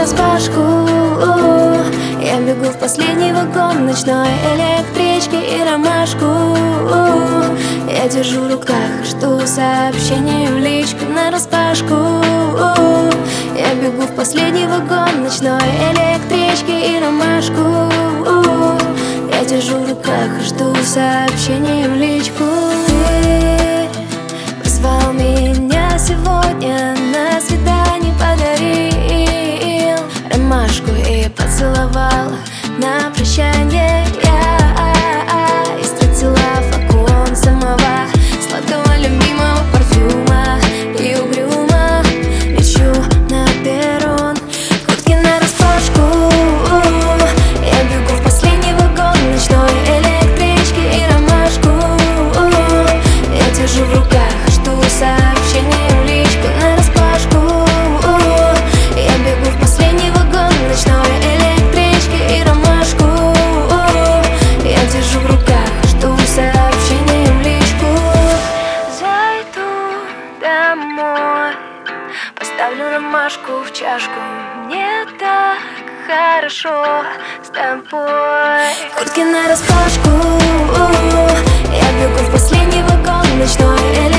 нараспашку. Я бегу в последний вагон ночной электрички и ромашку я держу в руках, жду сообщения в личку нараспашку. Я бегу в последний вагон ночной электрички и ромашку я держу в руках, жду сообщения в личку. Ты позвал меня сегодня на свидание, подарил ромашку и поцеловал на прощание. Я истратила флакон самого сладкого любимого парфюма и угрюмо лечу на перрон в куртке нараспашку. Я бегу в последний вагон ночной электрички и ромашку я держу в руках, жду сообщения в личку нараспашку. Я бегу в последний вагон ночной электрички и ромашку я держу в руках, жду сообщения в личку. Зайду домой, поставлю ромашку в чашку. Мне так хорошо с тобой. В куртке нараспашку я бегу в последний вагон ночной электрички